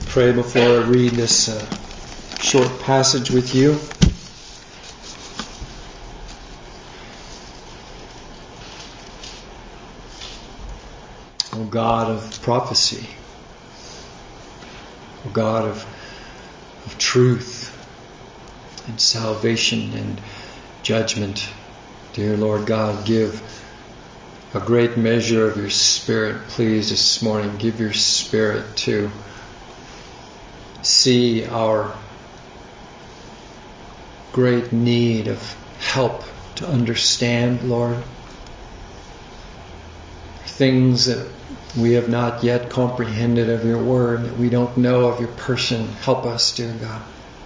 pray before I read this short passage with you. O God of prophecy, O God of truth and salvation and judgment, dear Lord God, give a great measure of your Spirit, please, this morning. Give your Spirit to see our great need of help to understand, Lord, things that we have not yet comprehended of your word, that we don't know of your person. Help us, dear God.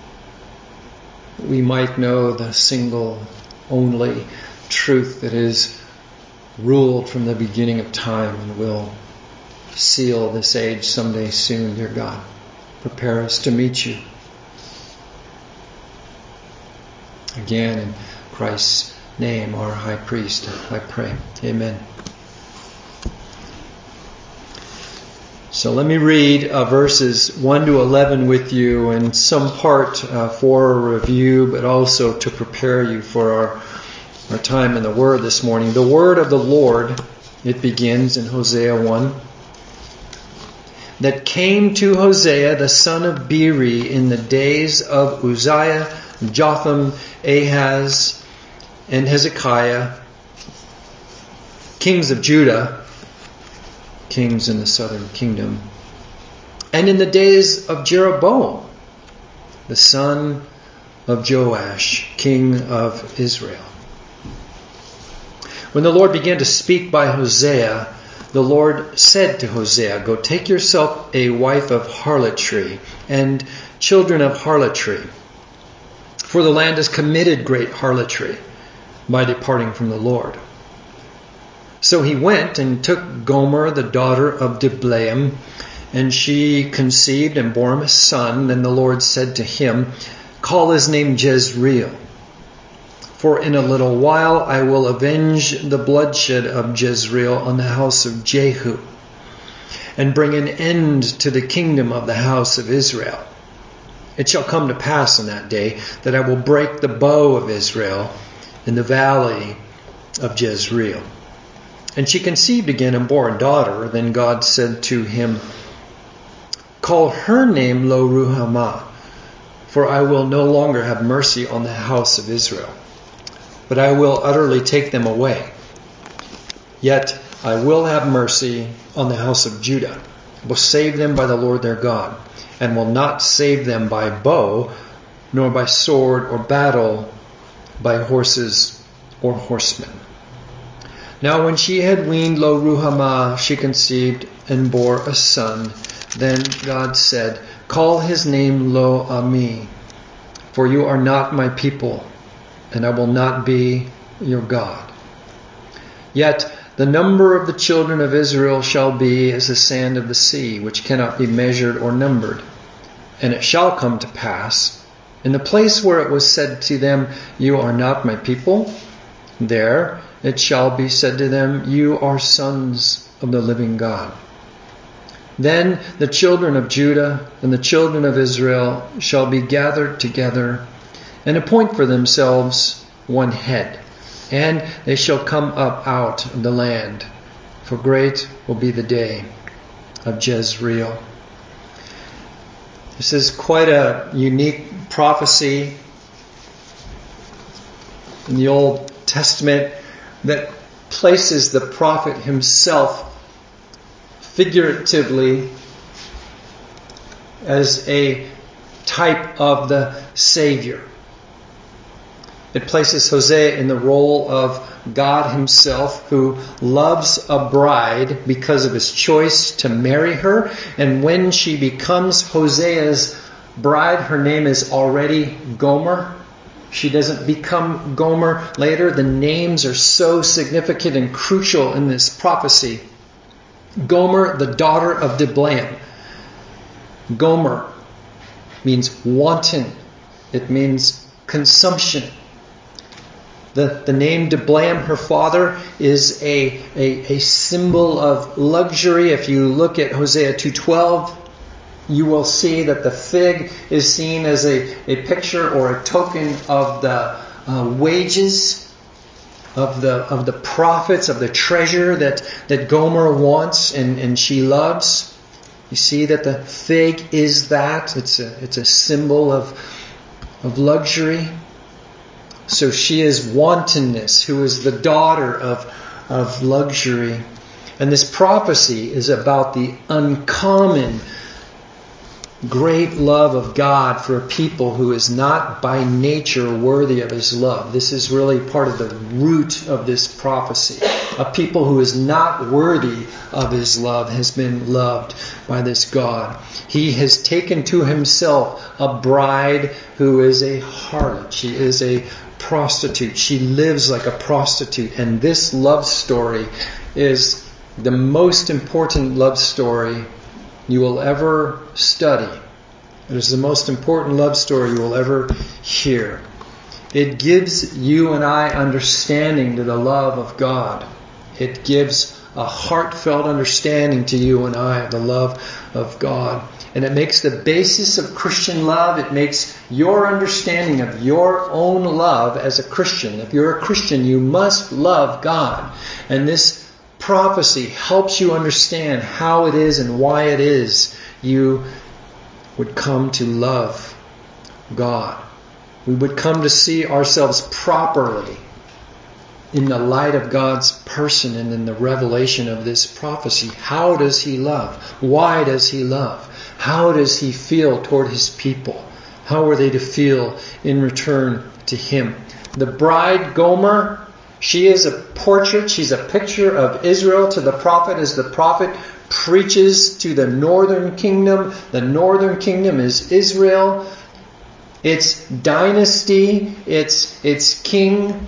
We might know the single, only truth that is ruled from the beginning of time and will seal this age someday soon, dear God. Prepare us to meet you. Again, in Christ's name, our high priest, I pray. Amen. So let me read verses 1 to 11 with you, and some part for a review, but also to prepare you for our time in the Word this morning. The Word of the Lord, it begins in Hosea 1. That came to Hosea, the son of Beeri, in the days of Uzziah, Jotham, Ahaz, and Hezekiah, kings of Judah, kings in the southern kingdom, and in the days of Jeroboam, the son of Joash, king of Israel. When the Lord began to speak by Hosea, the Lord said to Hosea, "Go take yourself a wife of harlotry and children of harlotry, for the land has committed great harlotry by departing from the Lord." So he went and took Gomer, the daughter of Diblaim, and she conceived and bore him a son. Then the Lord said to him, "Call his name Jezreel, for in a little while I will avenge the bloodshed of Jezreel on the house of Jehu, and bring an end to the kingdom of the house of Israel. It shall come to pass in that day that I will break the bow of Israel in the valley of Jezreel." And she conceived again and bore a daughter. Then God said to him, "Call her name Lo-ruhamah, for I will no longer have mercy on the house of Israel, but I will utterly take them away. Yet I will have mercy on the house of Judah, will save them by the Lord their God, and will not save them by bow, nor by sword or battle, by horses or horsemen." Now when she had weaned Lo-ruhamah, she conceived and bore a son. Then God said, "Call his name Lo-ammi, for you are not my people, and I will not be your God. Yet the number of the children of Israel shall be as the sand of the sea, which cannot be measured or numbered. And it shall come to pass, in the place where it was said to them, 'You are not my people,' there it shall be said to them, 'You are sons of the living God.' Then the children of Judah and the children of Israel shall be gathered together, and appoint for themselves one head, and they shall come up out of the land, for great will be the day of Jezreel." This is quite a unique prophecy in the Old Testament that places the prophet himself figuratively as a type of the Savior. It places Hosea in the role of God himself, who loves a bride because of his choice to marry her. And when she becomes Hosea's bride, her name is already Gomer. She doesn't become Gomer later. The names are so significant and crucial in this prophecy. Gomer, the daughter of Diblaim. Gomer means wanton. It means consumption. The name Diblaim, her father, is a symbol of luxury. If you look at Hosea 2:12, you will see that the fig is seen as a picture or a token of the wages of the profits, of the treasure that Gomer wants and she loves. You see that the fig is that. It's a symbol of luxury. So she is wantonness, who is the daughter of luxury. And this prophecy is about the uncommon great love of God for a people who is not by nature worthy of His love. This is really part of the root of this prophecy. A people who is not worthy of His love has been loved by this God. He has taken to Himself a bride who is a harlot. She is a prostitute. She lives like a prostitute. And this love story is the most important love story you will ever study. It is the most important love story you will ever hear. It gives you and I understanding to the love of God. It gives a heartfelt understanding to you and I of the love of God. And it makes the basis of Christian love. It makes your understanding of your own love as a Christian. If you're a Christian, you must love God. And this prophecy helps you understand how it is and why it is you would come to love God. We would come to see ourselves properly in the light of God's person and in the revelation of this prophecy. How does He love? Why does He love? How does He feel toward His people? How are they to feel in return to Him? The bride, Gomer, she is a portrait, she's a picture of Israel to the prophet as the prophet preaches to the northern kingdom. The northern kingdom is Israel. Its dynasty, its king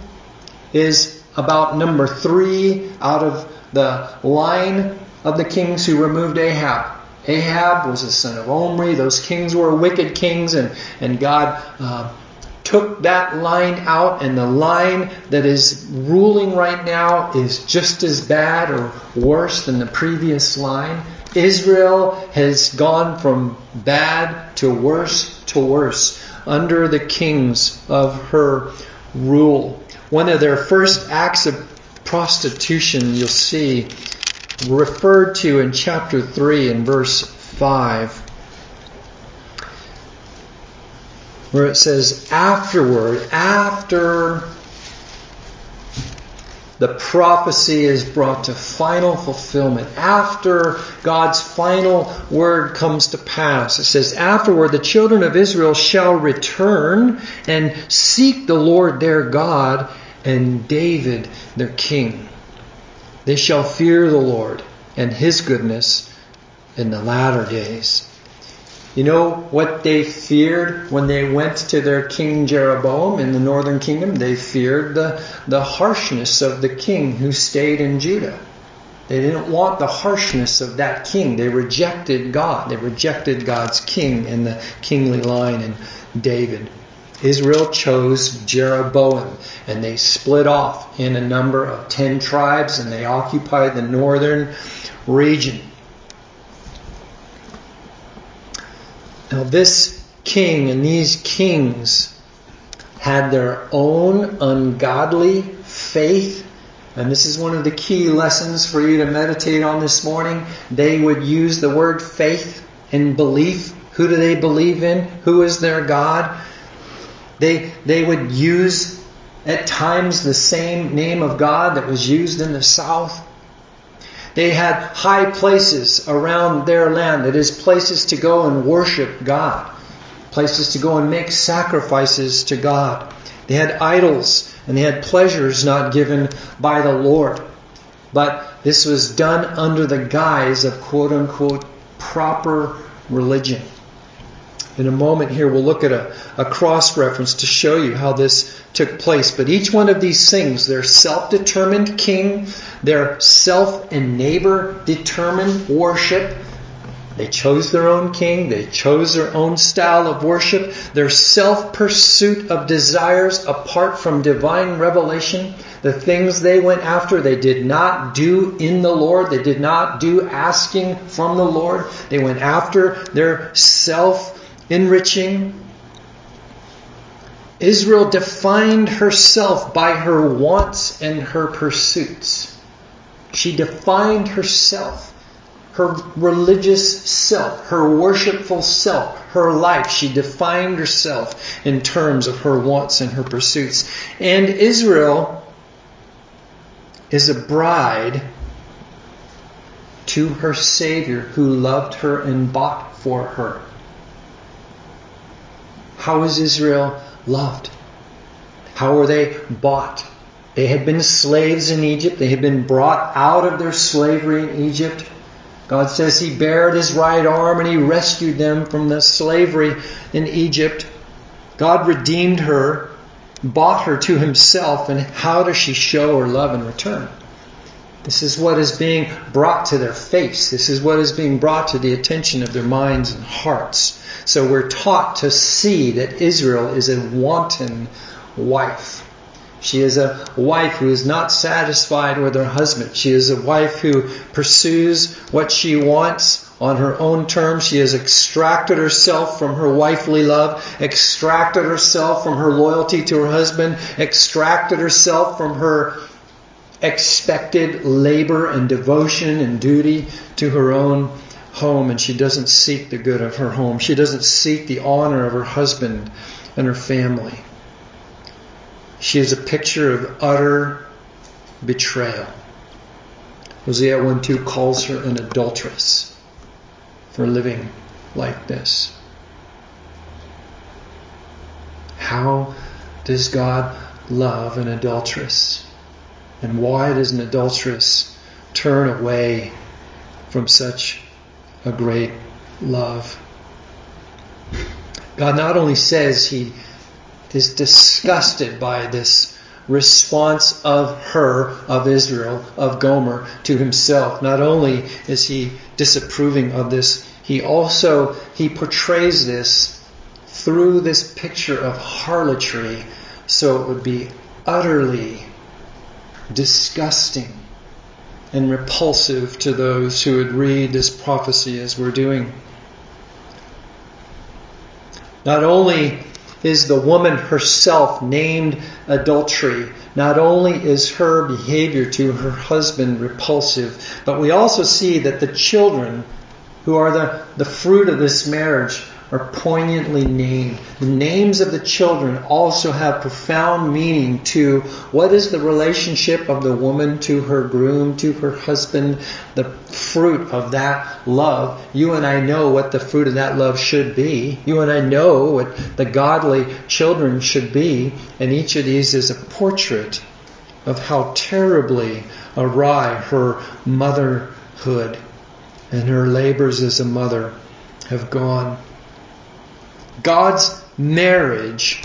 is about number 3 out of the line of the kings who removed Ahab. Ahab was the son of Omri. Those kings were wicked kings, and God took that line out, and the line that is ruling right now is just as bad or worse than the previous line. Israel has gone from bad to worse under the kings of her rule. One of their first acts of prostitution, you'll see, referred to in chapter 3 and verse 5. Where it says, after the prophecy is brought to final fulfillment, after God's final word comes to pass, it says, afterward the children of Israel shall return and seek the Lord their God and David their king. They shall fear the Lord and His goodness in the latter days. You know what they feared when they went to their king Jeroboam in the northern kingdom? They feared the harshness of the king who stayed in Judah. They didn't want the harshness of that king. They rejected God. They rejected God's king in the kingly line in David. Israel chose Jeroboam, and they split off in a number of 10 tribes, and they occupied the northern region. Now this king and these kings had their own ungodly faith. And this is one of the key lessons for you to meditate on this morning. They would use the word faith and belief. Who do they believe in? Who is their God? They would use at times the same name of God that was used in the south. They had high places around their land. That is, places to go and worship God. Places to go and make sacrifices to God. They had idols and they had pleasures not given by the Lord. But this was done under the guise of quote-unquote proper religion. In a moment here we'll look at a cross-reference to show you how this took place. But each one of these things, their self-determined king, their self and neighbor determined worship, they chose their own king, they chose their own style of worship, their self-pursuit of desires apart from divine revelation, The things they went after, they did not do in the Lord. They did not do asking from the Lord. They went after their self-enriching. Israel defined herself by her wants and her pursuits. She defined herself, her religious self, her worshipful self, her life. She defined herself in terms of her wants and her pursuits. And Israel is a bride to her Savior who loved her and bought for her. How is Israel loved? How were they bought? They had been slaves in Egypt. They had been brought out of their slavery in Egypt. God says He bared His right arm and He rescued them from the slavery in Egypt. God redeemed her, bought her to Himself, and how does she show her love in return? This is what is being brought to their face. This is what is being brought to the attention of their minds and hearts. So we're taught to see that Israel is a wanton wife. She is a wife who is not satisfied with her husband. She is a wife who pursues what she wants on her own terms. She has extracted herself from her wifely love, extracted herself from her loyalty to her husband, extracted herself from her expected labor and devotion and duty to her own home, and she doesn't seek the good of her home. She doesn't seek the honor of her husband and her family. She is a picture of utter betrayal. Hosea 1:2 calls her an adulteress for living like this. How does God love an adulteress? And why does an adulteress turn away from such a great love? God not only says He is disgusted by this response of her, of Israel, of Gomer, to Himself. Not only is He disapproving of this, He portrays this through this picture of harlotry, so it would be utterly disgusting and repulsive to those who would read this prophecy as we're doing. Not only is the woman herself named adultery, not only is her behavior to her husband repulsive, but we also see that the children who are the fruit of this marriage are poignantly named. The names of the children also have profound meaning to what is the relationship of the woman to her groom, to her husband, the fruit of that love. You and I know what the fruit of that love should be. You and I know what the godly children should be. And each of these is a portrait of how terribly awry her motherhood and her labors as a mother have gone. God's marriage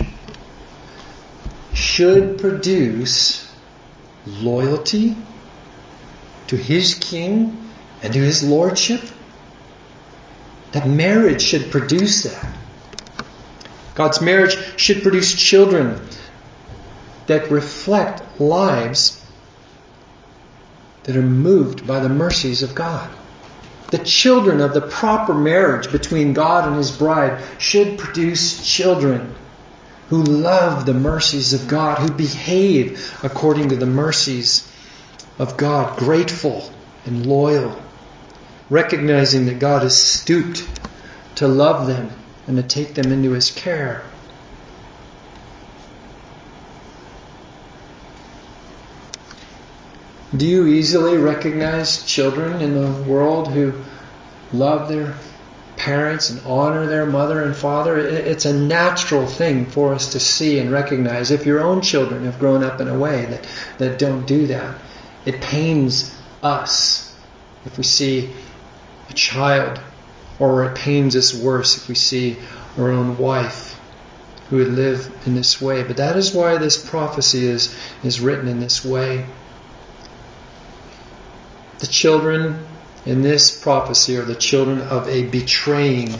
should produce loyalty to His King and to His Lordship. That marriage should produce that. God's marriage should produce children that reflect lives that are moved by the mercies of God. The children of the proper marriage between God and His bride should produce children who love the mercies of God, who behave according to the mercies of God, grateful and loyal, recognizing that God has stooped to love them and to take them into His care. Do you easily recognize children in the world who love their parents and honor their mother and father? It's a natural thing for us to see and recognize. If your own children have grown up in a way that don't do that, it pains us if we see a child, or it pains us worse if we see our own wife who would live in this way. But that is why this prophecy is written in this way. The children in this prophecy are the children of a betraying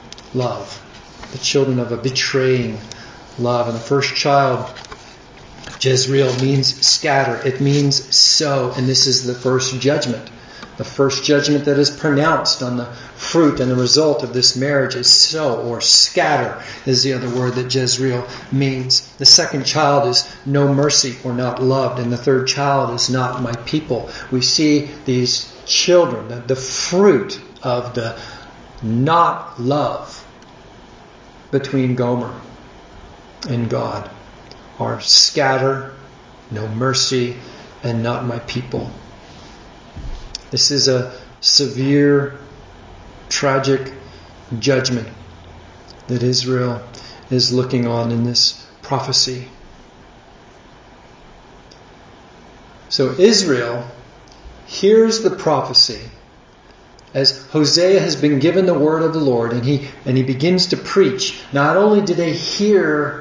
love. The children of a betraying love. And the first child Jezreel means scatter. It means sow. And this is the first judgment. The first judgment that is pronounced on the fruit and the result of this marriage is sow, or scatter is the other word that Jezreel means. The second child is no mercy, or not loved. And the third child is not my people. We see these children, the fruit of the not love between Gomer and God, are scatter, no mercy, and not my people. This is a severe, tragic judgment that Israel is looking on in this prophecy. So Israel hears the prophecy as Hosea has been given the word of the Lord, and he begins to preach. Not only do they hear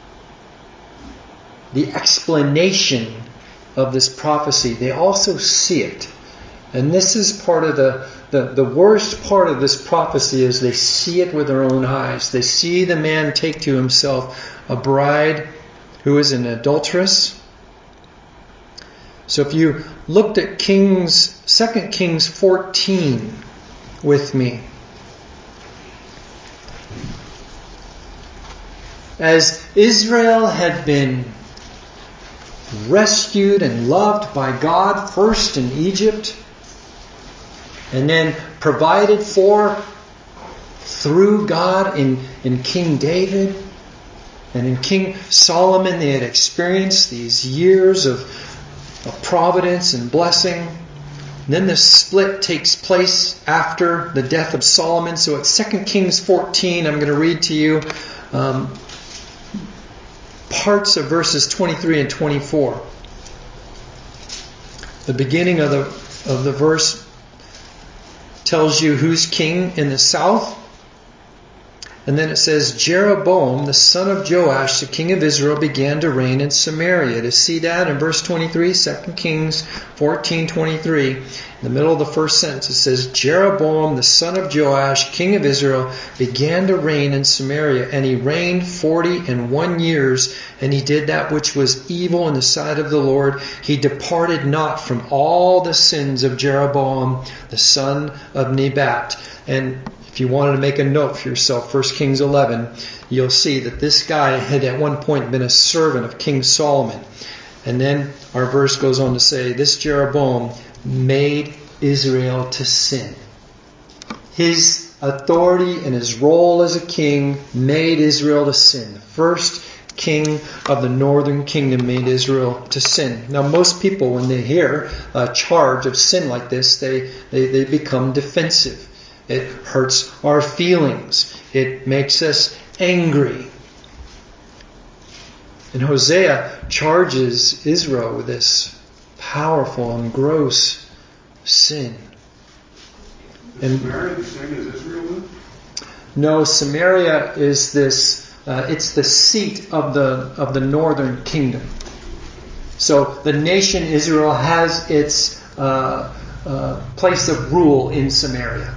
the explanation of this prophecy, they also see it. And this is part of the worst part of this prophecy, is they see it with their own eyes. They see the man take to himself a bride who is an adulteress. So if you looked at 2 Kings 14 with me. As Israel had been rescued and loved by God, first in Egypt, and then provided for through God in King David and in King Solomon, they had experienced these years of providence and blessing. And then the split takes place after the death of Solomon. So at 2 Kings 14, I'm going to read to you parts of verses 23 and 24. The beginning of the verse tells you who's king in the south. And then it says, Jeroboam, the son of Joash, the king of Israel, began to reign in Samaria. To see that in verse 23, 2 Kings 14:23, in the middle of the first sentence, it says, Jeroboam, the son of Joash, king of Israel, began to reign in Samaria, and he reigned 41 years, and he did that which was evil in the sight of the Lord. He departed not from all the sins of Jeroboam, the son of Nebat. And if you wanted to make a note for yourself, 1 Kings 11, you'll see that this guy had at one point been a servant of King Solomon. And then our verse goes on to say, this Jeroboam made Israel to sin. His authority and his role as a king made Israel to sin. The first king of the northern kingdom made Israel to sin. Now most people, when they hear a charge of sin like this, they become defensive. It hurts our feelings. It makes us angry. And Hosea charges Israel with this powerful and gross sin. And Samaria the same as Israel? No, Samaria is this. It's the seat of the northern kingdom. So the nation Israel has its place of rule in Samaria.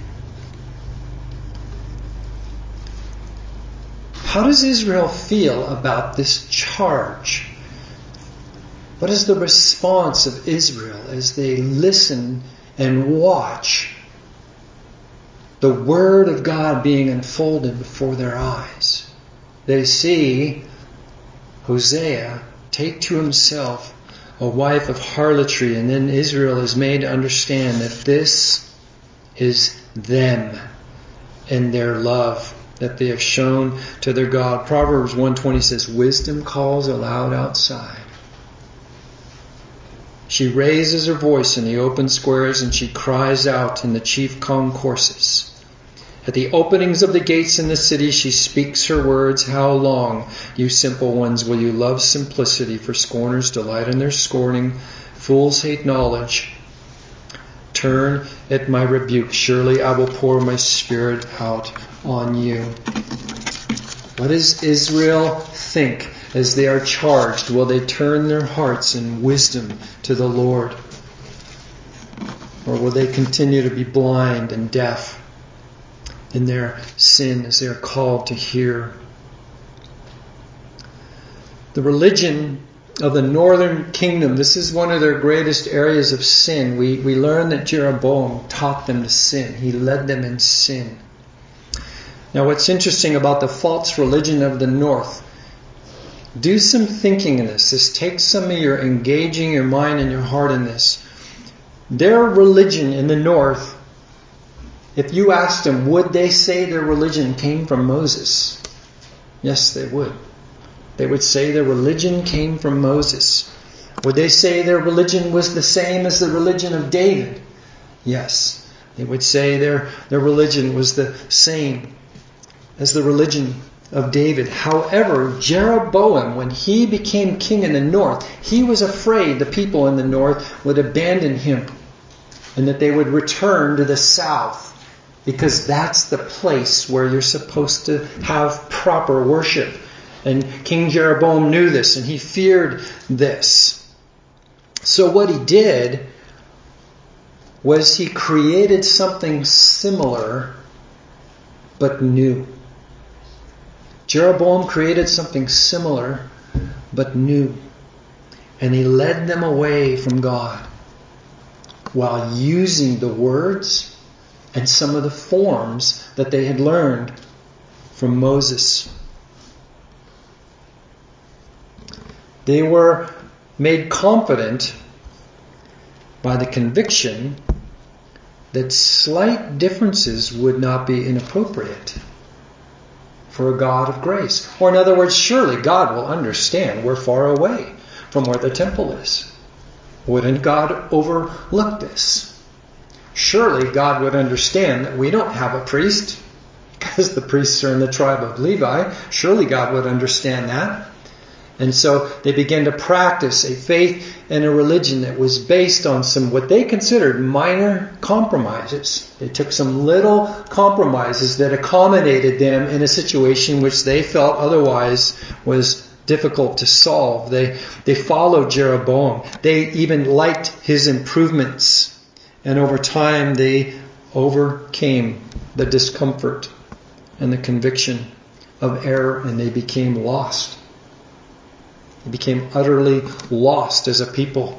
How does Israel feel about this charge? What is the response of Israel as they listen and watch the Word of God being unfolded before their eyes? They see Hosea take to himself a wife of harlotry, and then Israel is made to understand that this is them and their love that they have shown to their God. Proverbs 1:20 says, wisdom calls aloud outside. She raises her voice in the open squares, and she cries out in the chief concourses. At the openings of the gates in the city, she speaks her words. How long, you simple ones, will you love simplicity? For scorners delight in their scorning. Fools hate knowledge. Turn at my rebuke. Surely I will pour my spirit out on you. What does Israel think as they are charged? Will they turn their hearts in wisdom to the Lord? Or will they continue to be blind and deaf in their sin as they are called to hear? The religion of the northern kingdom, this is one of their greatest areas of sin. We learn that Jeroboam taught them to sin. He led them in sin. Now what's interesting about the false religion of the north, do some thinking in this. This takes some of your engaging your mind and your heart in this. Their religion in the north, if you asked them, would they say their religion came from Moses? Yes, they would. They would say their religion came from Moses. Would they say their religion was the same as the religion of David? Yes. They would say their religion was the same as the religion of David. However, Jeroboam, when he became king in the north, he was afraid the people in the north would abandon him and that they would return to the south, because that's the place where you're supposed to have proper worship. And King Jeroboam knew this, and he feared this. So what he did was he created something similar but new. Jeroboam created something similar but new. And he led them away from God while using the words and some of the forms that they had learned from Moses. They were made confident by the conviction that slight differences would not be inappropriate for a God of grace. Or in other words, surely God will understand we're far away from where the temple is. Wouldn't God overlook this? Surely God would understand that we don't have a priest because the priests are in the tribe of Levi. Surely God would understand that. And so they began to practice a faith and a religion that was based on some what they considered minor compromises. They took some little compromises that accommodated them in a situation which they felt otherwise was difficult to solve. They followed Jeroboam. They even liked his improvements. And over time they overcame the discomfort and the conviction of error, and they became lost. They became utterly lost as a people.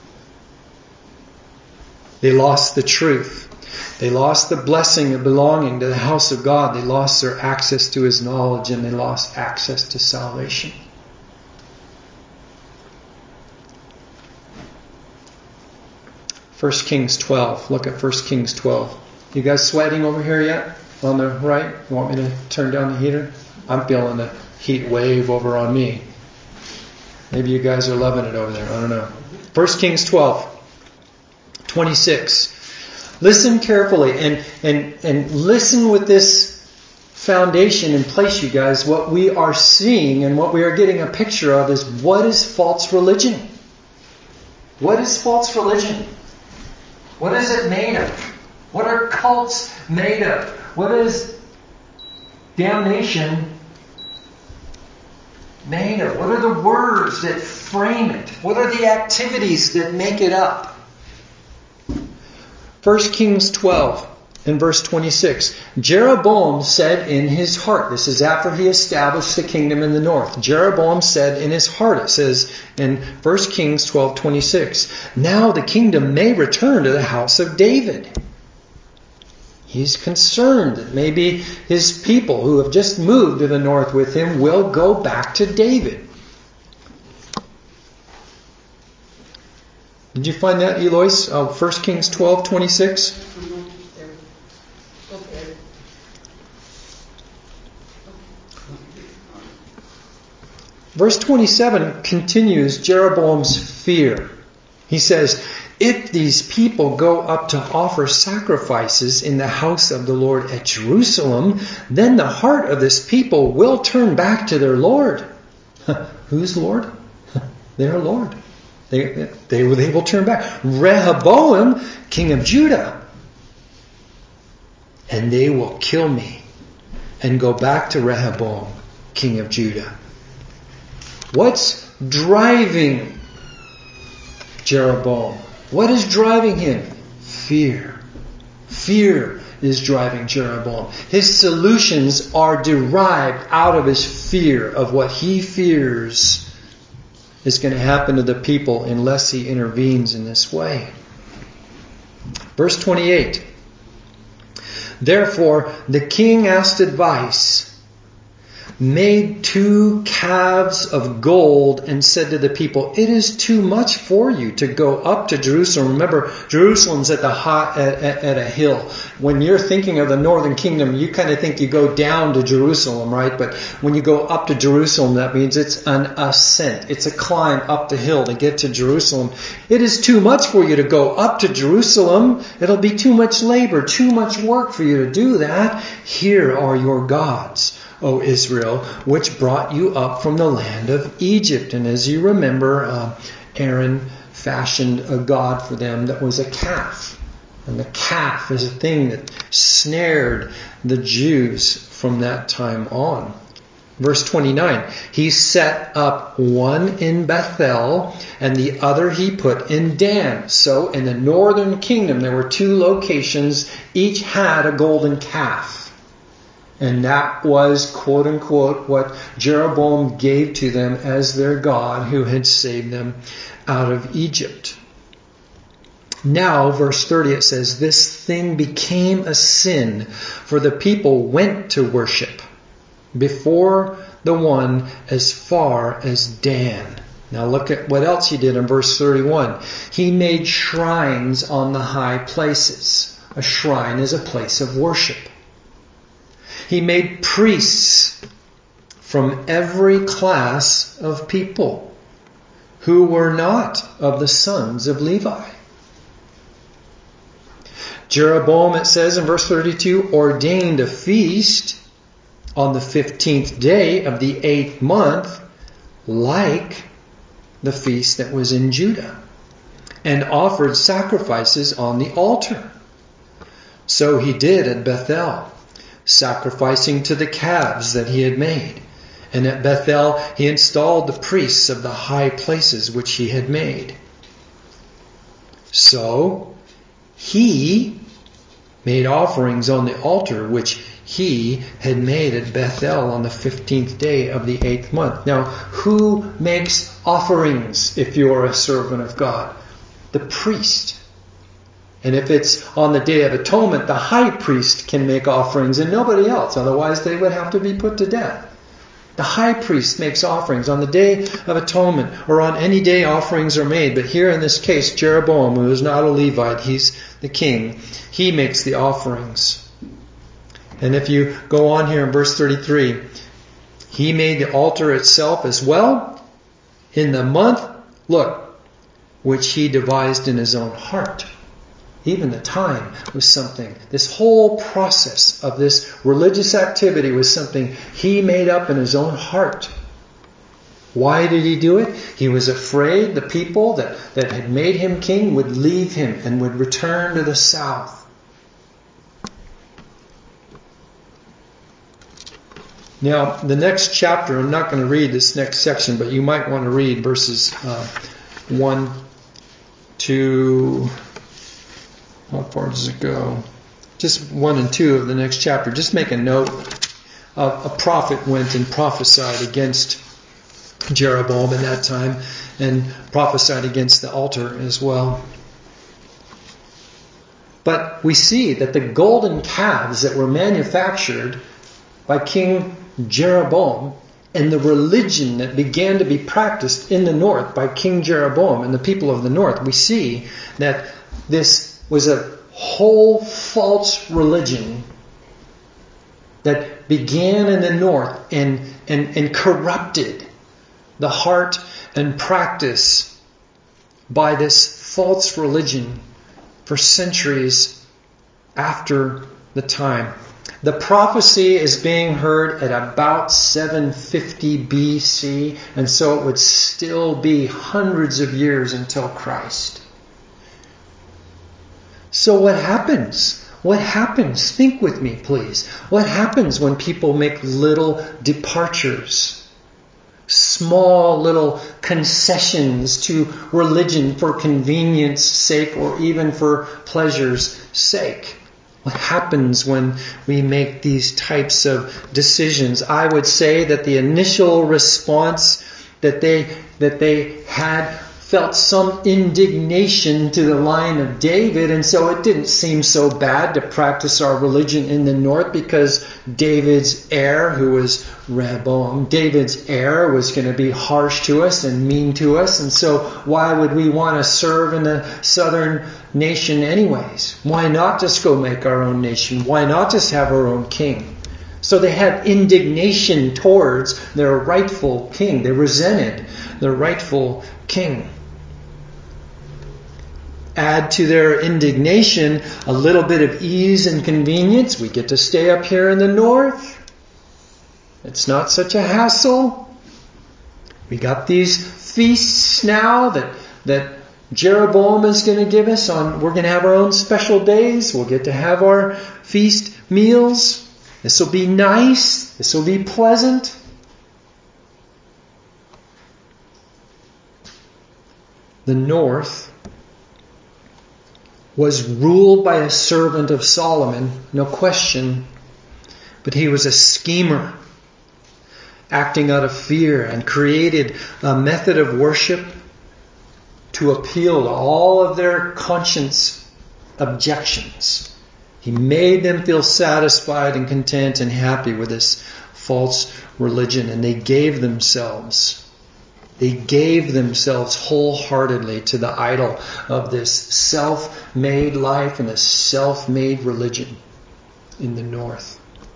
They lost the truth. They lost the blessing of belonging to the house of God. They lost their access to His knowledge, and they lost access to salvation. First Kings 12. Look at 1 Kings 12. You guys sweating over here yet? On the right? You want me to turn down the heater? I'm feeling the heat wave over on me. Maybe you guys are loving it over there. I don't know. 1 Kings 12, 26. Listen carefully and listen with this foundation in place, you guys. What we are seeing and what we are getting a picture of is what is false religion? What is false religion? What is it made of? What are cults made of? What is damnation made of? What are the words that frame it? What are the activities that make it up? 1 Kings 12 and verse 26. Jeroboam said in his heart, this is after he established the kingdom in the north. Jeroboam said in his heart, it says in 1 Kings 12:26, now the kingdom may return to the house of David. He's concerned that maybe his people who have just moved to the north with him will go back to David. Did you find that, Eloise? 1 Kings 12:26? Verse 27 continues Jeroboam's fear. He says, if these people go up to offer sacrifices in the house of the Lord at Jerusalem, then the heart of this people will turn back to their Lord. Whose Lord? Their Lord. They will turn back. Rehoboam, king of Judah. And they will kill me and go back to Rehoboam, king of Judah. What's driving Jeroboam? What is driving him? Fear. Fear is driving Jeroboam. His solutions are derived out of his fear of what he fears is going to happen to the people unless he intervenes in this way. Verse 28. Therefore, the king asked advice, made 2 calves of gold, and said to the people, it is too much for you to go up to Jerusalem. Remember, Jerusalem's at a hill. When you're thinking of the northern kingdom, you kind of think you go down to Jerusalem, right? But when you go up to Jerusalem, that means it's an ascent. It's a climb up the hill to get to Jerusalem. It is too much for you to go up to Jerusalem. It'll be too much labor, too much work for you to do that. Here are your gods, O Israel, which brought you up from the land of Egypt. And as you remember, Aaron fashioned a god for them that was a calf. And the calf is a thing that snared the Jews from that time on. Verse 29, he set up one in Bethel and the other he put in Dan. So in the northern kingdom there were 2 locations, each had a golden calf. And that was, quote unquote, what Jeroboam gave to them as their God who had saved them out of Egypt. Now, verse 30, it says, this thing became a sin, for the people went to worship before the one as far as Dan. Now look at what else he did in verse 31. He made shrines on the high places. A shrine is a place of worship. He made priests from every class of people who were not of the sons of Levi. Jeroboam, it says in verse 32, ordained a feast on the 15th day of the 8th month, like the feast that was in Judah, and offered sacrifices on the altar. So he did at Bethel, sacrificing to the calves that he had made. And at Bethel he installed the priests of the high places which he had made. So he made offerings on the altar which he had made at Bethel on the 15th day of the 8th month. Now, who makes offerings if you are a servant of God? The priest. And if it's on the Day of Atonement, the high priest can make offerings and nobody else. Otherwise, they would have to be put to death. The high priest makes offerings on the Day of Atonement, or on any day offerings are made. But here in this case, Jeroboam, who is not a Levite, he's the king, he makes the offerings. And if you go on here in verse 33, he made the altar itself as well in the month, look, which he devised in his own heart. Even the time was something. This whole process of this religious activity was something he made up in his own heart. Why did he do it? He was afraid the people that had made him king would leave him and would return to the south. Now, the next chapter, I'm not going to read this next section, but you might want to read verses 1 to... How far does it go? Just 1 and 2 of the next chapter. Just make a note. A prophet went and prophesied against Jeroboam in that time and prophesied against the altar as well. But we see that the golden calves that were manufactured by King Jeroboam and the religion that began to be practiced in the north by King Jeroboam and the people of the north, we see that this was a whole false religion that began in the north and corrupted the heart and practice by this false religion for centuries after the time. The prophecy is being heard at about 750 BC, and so it would still be hundreds of years until Christ. So what happens? What happens? Think with me, please. What happens when people make little departures? Small little concessions to religion for convenience sake or even for pleasure's sake? What happens when we make these types of decisions? I would say that the initial response that they had felt some indignation to the line of David, and so it didn't seem so bad to practice our religion in the north because David's heir, who was Rehoboam, David's heir was going to be harsh to us and mean to us, and so why would we want to serve in the southern nation anyways? Why not just go make our own nation? Why not just have our own king? So they had indignation towards their rightful king. They resented their rightful king. Add to their indignation a little bit of ease and convenience. We get to stay up here in the north. It's not such a hassle. We got these feasts now that Jeroboam is going to give us. We're going to have our own special days. We'll get to have our feast meals. This will be nice. This will be pleasant. The north was ruled by a servant of Solomon, no question, but he was a schemer, acting out of fear, and created a method of worship to appeal to all of their conscience objections. He made them feel satisfied and content and happy with this false religion, and they gave themselves wholeheartedly to the idol of this self-made life and this self-made religion in the north.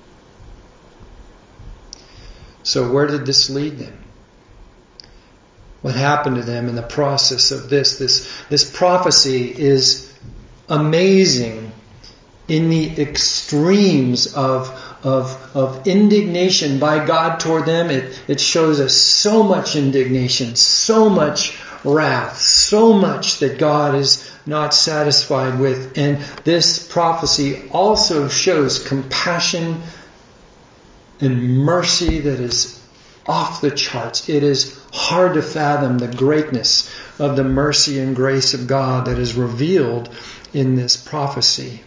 So where did this lead them? What happened to them in the process of this? This prophecy is amazing in the extremes of indignation by God toward them. It shows us so much indignation, so much wrath, so much that God is not satisfied with. And this prophecy also shows compassion and mercy that is off the charts. It is hard to fathom the greatness of the mercy and grace of God that is revealed in this prophecy.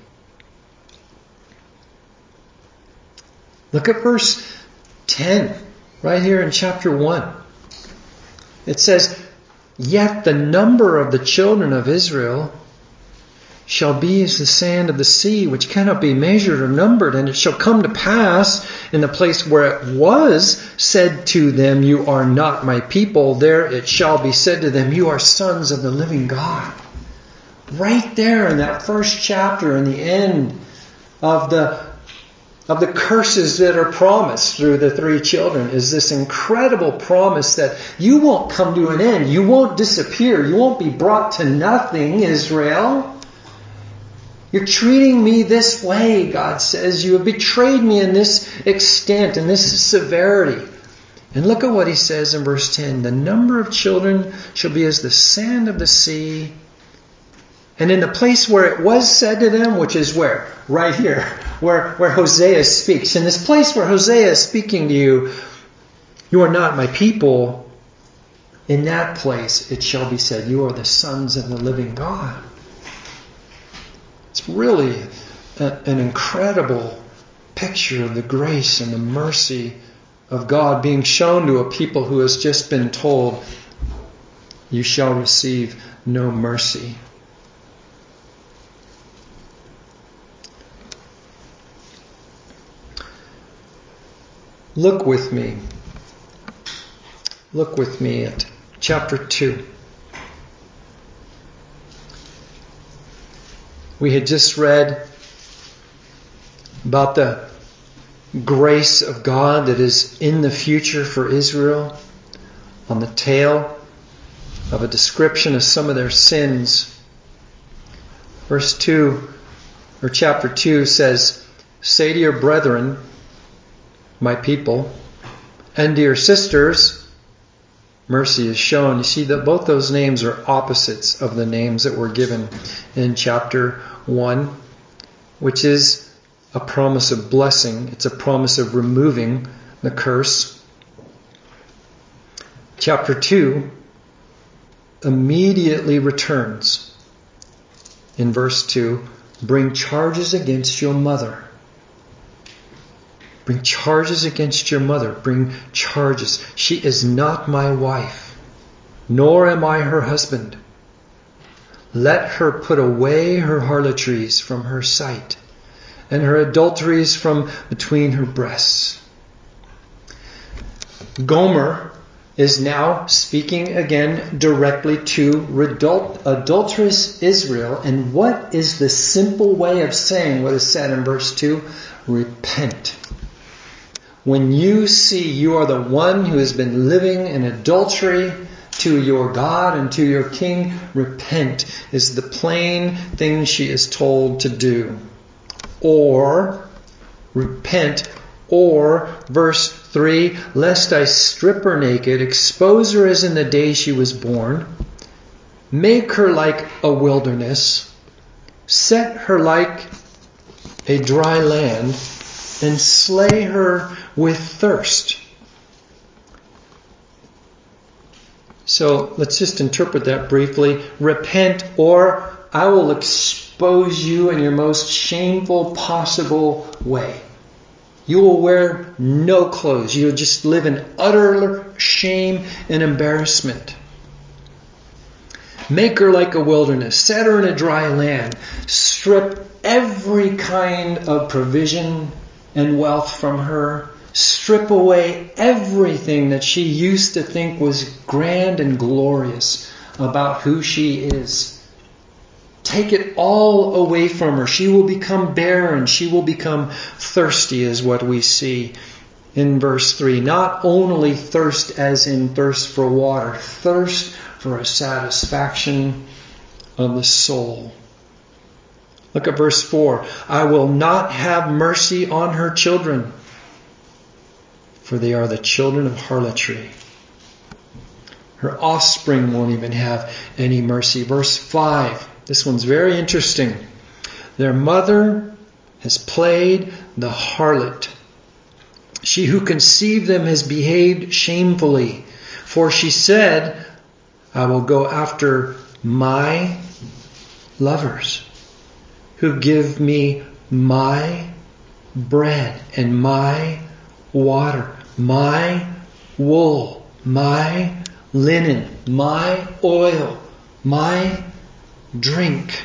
Look at verse 10, right here in chapter 1. It says, "Yet the number of the children of Israel shall be as the sand of the sea, which cannot be measured or numbered. And it shall come to pass in the place where it was said to them, 'You are not my people,' there it shall be said to them, 'You are sons of the living God.'" Right there in that first chapter, in the end of the curses that are promised through the three children, is this incredible promise that you won't come to an end. You won't disappear. You won't be brought to nothing, Israel. You're treating me this way, God says. You have betrayed me in this extent, in this severity. And look at what he says in verse 10. "The number of children shall be as the sand of the sea." And in the place where it was said to them, which is where? Right here, where Hosea speaks. In this place where Hosea is speaking to you, "You are not my people," in that place it shall be said, "You are the sons of the living God." It's really an incredible picture of the grace and the mercy of God being shown to a people who has just been told, "You shall receive no mercy." Look with me at chapter 2. We had just read about the grace of God that is in the future for Israel, on the tail of a description of some of their sins. Verse 2, or chapter 2 says, "Say to your brethren, my people, and to your sisters, mercy is shown." You see that both those names are opposites of the names that were given in chapter 1, which is a promise of blessing. It's a promise of removing the curse. Chapter 2 immediately returns in verse 2, "Bring charges against your mother." Bring charges against your mother. Bring charges. She is not my wife, nor am I her husband. Let her put away her harlotries from her sight, and her adulteries from between her breasts. Gomer is now speaking again directly to adulterous Israel. And what is the simple way of saying what is said in verse 2? Repent. When you see you are the one who has been living in adultery to your God and to your King, repent is the plain thing she is told to do. Or, repent, or, verse 3, lest I strip her naked, expose her as in the day she was born, make her like a wilderness, set her like a dry land, and slay her with thirst. So let's just interpret that briefly. Repent, or I will expose you in your most shameful possible way. You will wear no clothes. You'll just live in utter shame and embarrassment. Make her like a wilderness. Set her in a dry land. Strip every kind of provision and wealth from her. Strip away everything that she used to think was grand and glorious about who she is. Take it all away from her. She will become barren. She will become thirsty, is what we see in verse 3. Not only thirst as in thirst for water, thirst for a satisfaction of the soul. Look at verse 4. I will not have mercy on her children, for they are the children of harlotry. Her offspring won't even have any mercy. Verse 5. This one's very interesting. Their mother has played the harlot. She who conceived them has behaved shamefully. For she said, I will go after my lovers, who give me my bread and my water, my wool, my linen, my oil, my drink.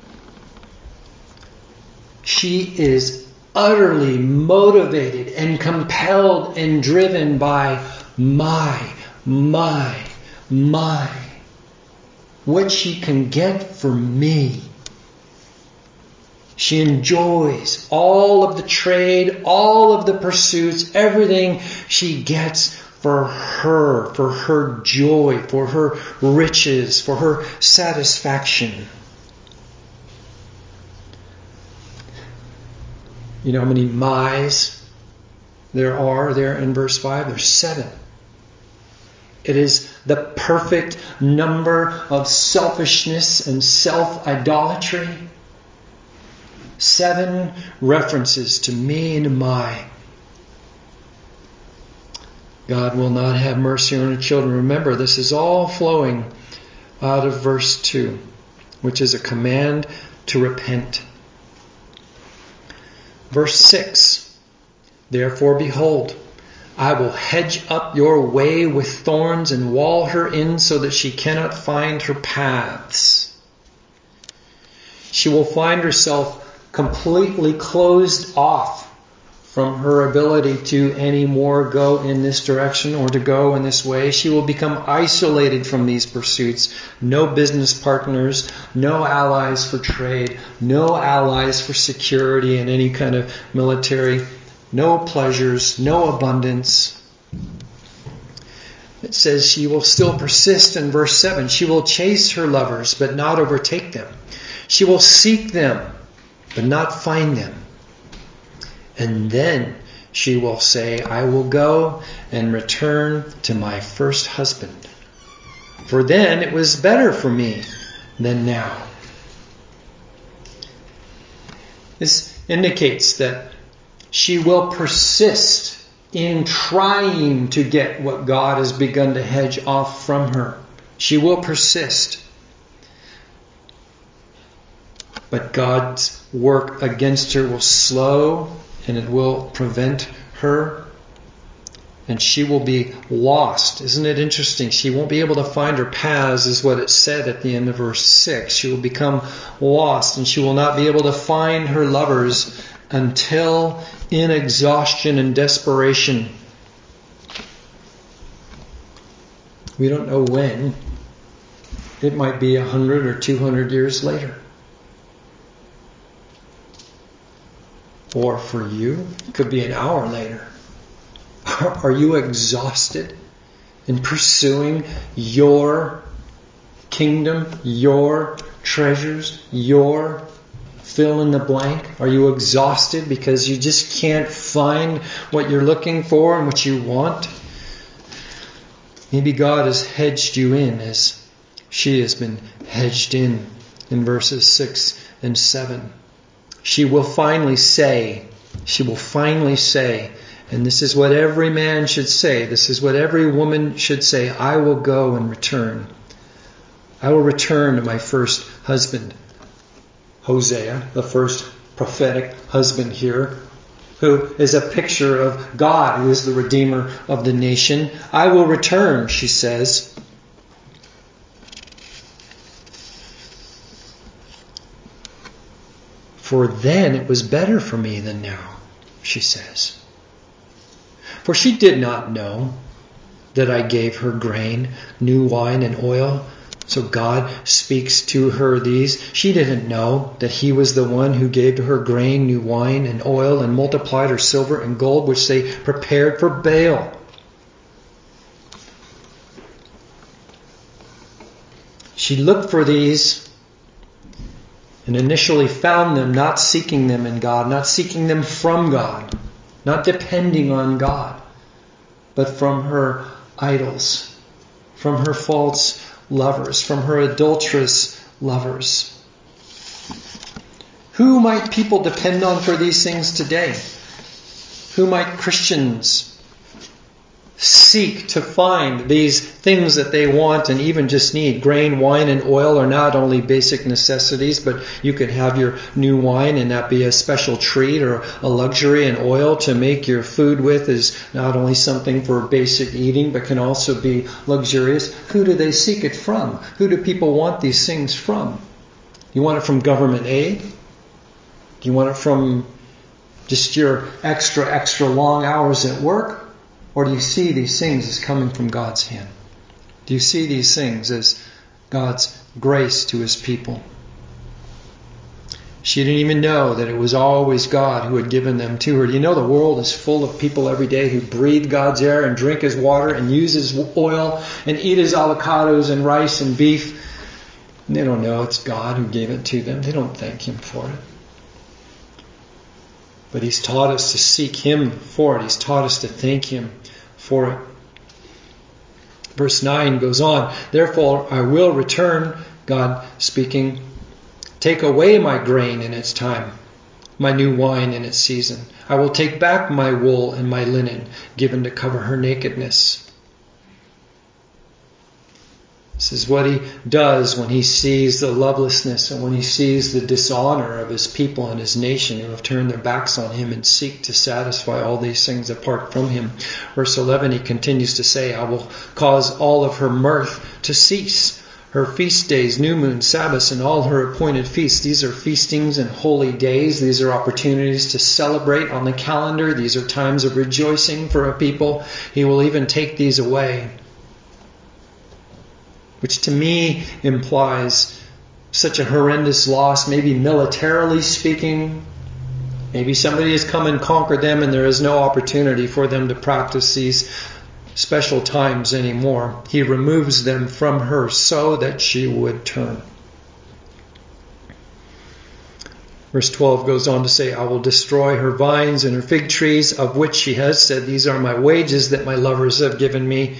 She is utterly motivated and compelled and driven by my. What she can get for me. She enjoys all of the trade, all of the pursuits, everything she gets for her joy, for her riches, for her satisfaction. You know how many my's there are there in verse 5? There's 7. It is the perfect number of selfishness and self-idolatry. 7 references to me and my. God will not have mercy on her children. Remember, this is all flowing out of verse 2, which is a command to repent. Verse 6, therefore behold, I will hedge up your way with thorns and wall her in so that she cannot find her paths. She will find herself completely closed off from her ability to anymore go in this direction or to go in this way. She will become isolated from these pursuits. No business partners, no allies for trade, no allies for security and any kind of military, no pleasures, no abundance. It says she will still persist in verse 7. She will chase her lovers but not overtake them. She will seek them but not find them. And then she will say, I will go and return to my first husband. For then it was better for me than now. This indicates that she will persist in trying to get what God has begun to hedge off from her. She will persist. But God's work against her will slow, and it will prevent her, and she will be lost. Isn't it interesting? She won't be able to find her paths, is what it said at the end of verse 6. She will become lost, and she will not be able to find her lovers until in exhaustion and desperation. We don't know when. It might be 100 or 200 years later. Or for you, it could be an hour later. Are you exhausted in pursuing your kingdom, your treasures, your fill in the blank? Are you exhausted because you just can't find what you're looking for and what you want? Maybe God has hedged you in as she has been hedged in verses 6 and 7. She will finally say, and this is what every man should say, this is what every woman should say, I will go and return. I will return to my first husband. Hosea, the first prophetic husband here, who is a picture of God, who is the Redeemer of the nation. I will return, she says. For then it was better for me than now, she says. For she did not know that I gave her grain, new wine, and oil. So God speaks to her these. She didn't know that He was the one who gave to her grain, new wine, and oil, and multiplied her silver and gold, which they prepared for Baal. She looked for these and initially found them, not seeking them in God, not seeking them from God, not depending on God, but from her idols, from her false lovers, from her adulterous lovers. Who might people depend on for these things today? Who might Christians seek to find these things that they want and even just need? Grain, wine, and oil are not only basic necessities, but you could have your new wine and that be a special treat or a luxury, and oil to make your food with is not only something for basic eating, but can also be luxurious. Who do they seek it from? Who do people want these things from? You want it from government aid? Do you want it from just your extra long hours at work? Or do you see these things as coming from God's hand? Do you see these things as God's grace to His people? She didn't even know that it was always God who had given them to her. Do you know the world is full of people every day who breathe God's air and drink His water and use His oil and eat His avocados and rice and beef? And they don't know it's God who gave it to them. They don't thank Him for it. But He's taught us to seek Him for it. He's taught us to thank Him for it. Verse 9 goes on, therefore I will return, God speaking, take away my grain in its time, my new wine in its season. I will take back my wool and my linen given to cover her nakedness. This is what He does when He sees the lovelessness and when He sees the dishonor of His people and His nation who have turned their backs on Him and seek to satisfy all these things apart from Him. Verse 11, He continues to say, I will cause all of her mirth to cease. Her feast days, new moon, Sabbaths, and all her appointed feasts. These are feastings and holy days. These are opportunities to celebrate on the calendar. These are times of rejoicing for a people. He will even take these away. Which to me implies such a horrendous loss, maybe militarily speaking. Maybe somebody has come and conquered them and there is no opportunity for them to practice these special times anymore. He removes them from her so that she would turn. Verse 12 goes on to say, I will destroy her vines and her fig trees, of which she has said, these are my wages that my lovers have given me.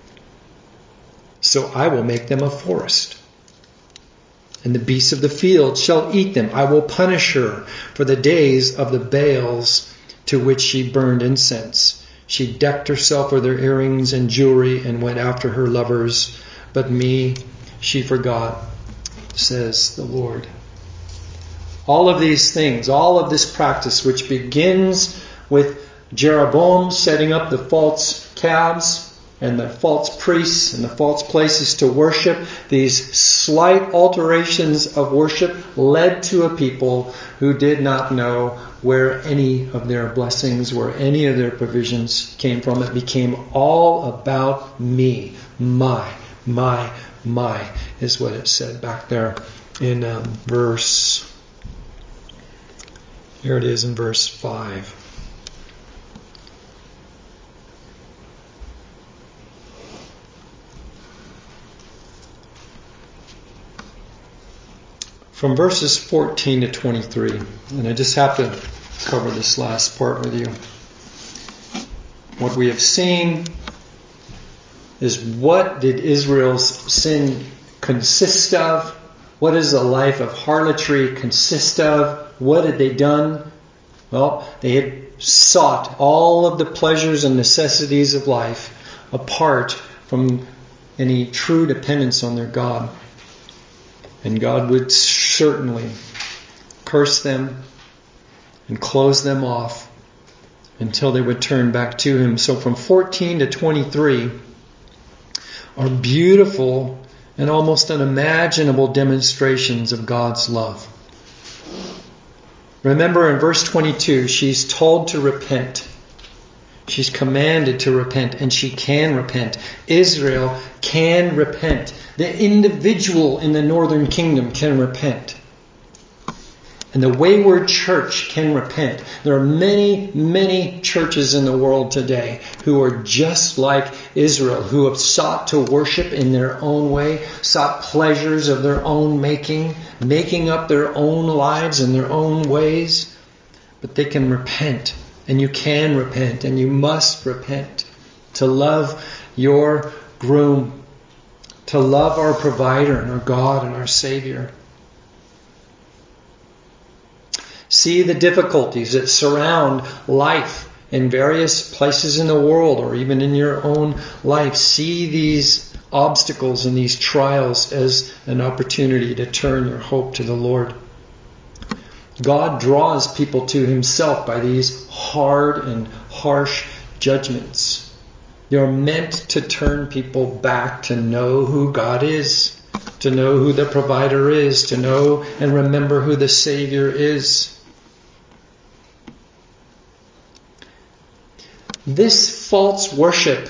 So I will make them a forest, and the beasts of the field shall eat them. I will punish her for the days of the Baals to which she burned incense. She decked herself with her earrings and jewelry and went after her lovers. But me she forgot, says the Lord. All of these things, all of this practice, which begins with Jeroboam setting up the false calves and the false priests and the false places to worship. These slight alterations of worship led to a people who did not know where any of their blessings, where any of their provisions came from. It became all about me. My, is what it said back there in verse 5. From verses 14 to 23, and I just have to cover this last part with you. What we have seen is, what did Israel's sin consist of? What does a life of harlotry consist of? What had they done? Well, they had sought all of the pleasures and necessities of life apart from any true dependence on their God. And God would certainly curse them and close them off until they would turn back to Him. So from 14 to 23 are beautiful and almost unimaginable demonstrations of God's love. Remember, in verse 22, she's told to repent. She's commanded to repent, and she can repent. Israel can repent. The individual in the northern kingdom can repent. And the wayward church can repent. There are many, many churches in the world today who are just like Israel, who have sought to worship in their own way, sought pleasures of their own making up their own lives in their own ways. But they can repent, and you can repent, and you must repent to love your groom, to love our provider and our God and our Savior. See the difficulties that surround life in various places in the world, or even in your own life. See these obstacles and these trials as an opportunity to turn your hope to the Lord. God draws people to Himself by these hard and harsh judgments. They're meant to turn people back to know who God is, to know who the provider is, to know and remember who the Savior is. This false worship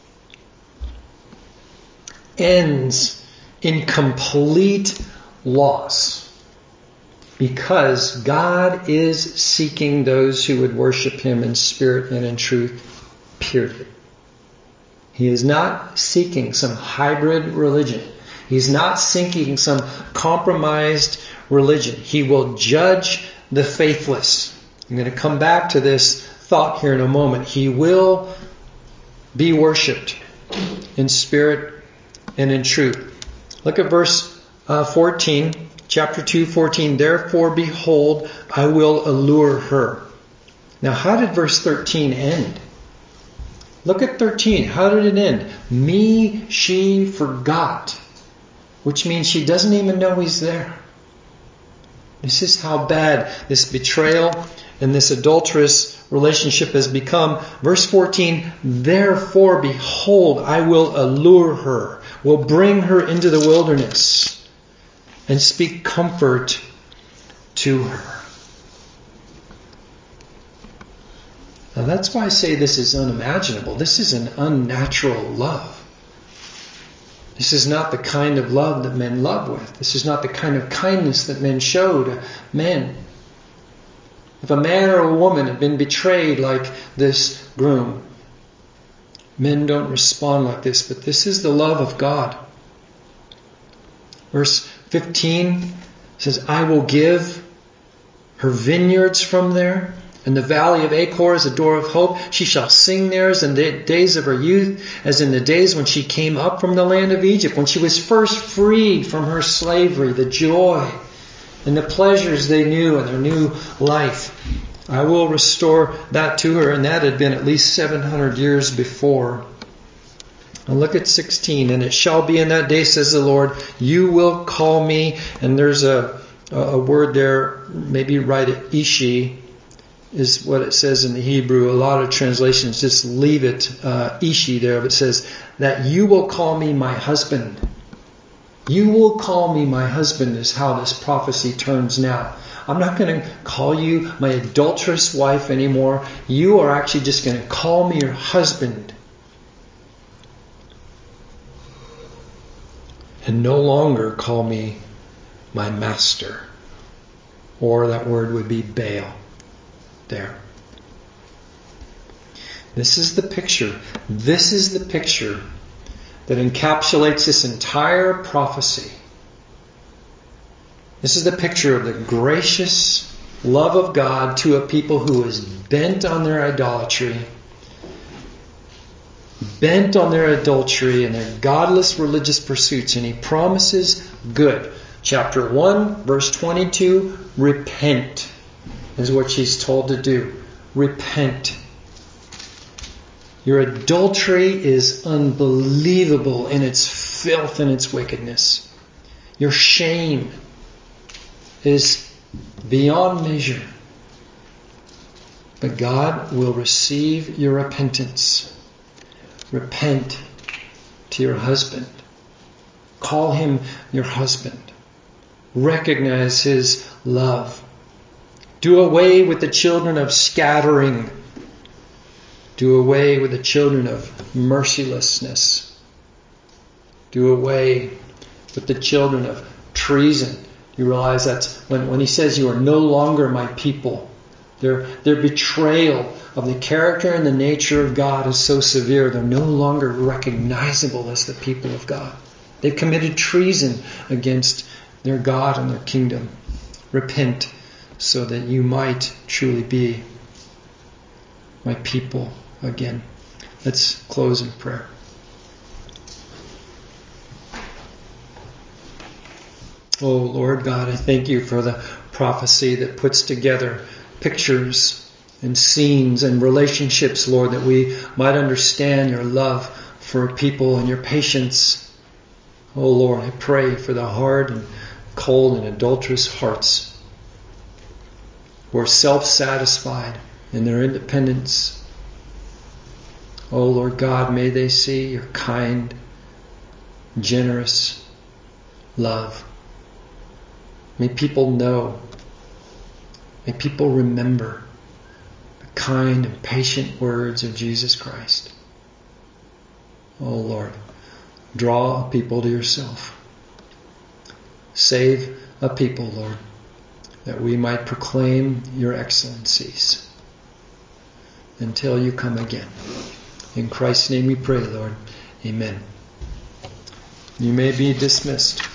ends in complete loss, because God is seeking those who would worship Him in spirit and in truth, period. He is not seeking some hybrid religion. He's not seeking some compromised religion. He will judge the faithless. I'm going to come back to this thought here in a moment. He will be worshipped in spirit and in truth. Look at verse 14, chapter 2, 14. Therefore, behold, I will allure her. Now, how did verse 13 end? Look at 13. How did it end? Me she forgot. Which means she doesn't even know He's there. This is how bad this betrayal and this adulterous relationship has become. Verse 14, therefore, behold, I will allure her, will bring her into the wilderness and speak comfort to her. Now that's why I say this is unimaginable. This is an unnatural love. This is not the kind of love that men love with. This is not the kind of kindness that men show to men. If a man or a woman had been betrayed like this groom, men don't respond like this, but this is the love of God. Verse 15 says, I will give her vineyards from there, and the valley of Achor is a door of hope. She shall sing there as in the days of her youth, as in the days when she came up from the land of Egypt, when she was first freed from her slavery, the joy and the pleasures they knew in their new life. I will restore that to her, and that had been at least 700 years before. And look at 16. And it shall be in that day, says the Lord, you will call me, and there's a word there, maybe write it Ishi, is what it says in the Hebrew. A lot of translations just leave it ishi there, but it says that you will call me my husband. You will call me my husband is how this prophecy turns now. I'm not going to call you my adulterous wife anymore. You are actually just going to call me your husband. And no longer call me my master. Or that word would be Baal. There. This is the picture. This is the picture that encapsulates this entire prophecy. This is the picture of the gracious love of God to a people who is bent on their idolatry, bent on their adultery and their godless religious pursuits. And He promises good. Chapter 1, verse 22, repent is what she's told to do. Repent. Your adultery is unbelievable in its filth and its wickedness. Your shame is beyond measure. But God will receive your repentance. Repent to your husband. Call him your husband. Recognize his love. Do away with the children of scattering. Do away with the children of mercilessness. Do away with the children of treason. You realize that's when he says you are no longer my people. Their betrayal of the character and the nature of God is so severe, they're no longer recognizable as the people of God. They've committed treason against their God and their kingdom. Repent so that you might truly be my people again. Let's close in prayer. Oh Lord God, I thank you for the prophecy that puts together pictures and scenes and relationships, Lord, that we might understand your love for people and your patience. Oh Lord, I pray for the hard and cold and adulterous hearts who are self-satisfied in their independence. Oh Lord God, may they see your kind, generous love. May people know, may people remember the kind and patient words of Jesus Christ. Oh Lord, draw a people to yourself. Save a people, Lord, that we might proclaim your excellencies until you come again. In Christ's name we pray, Lord. Amen. You may be dismissed.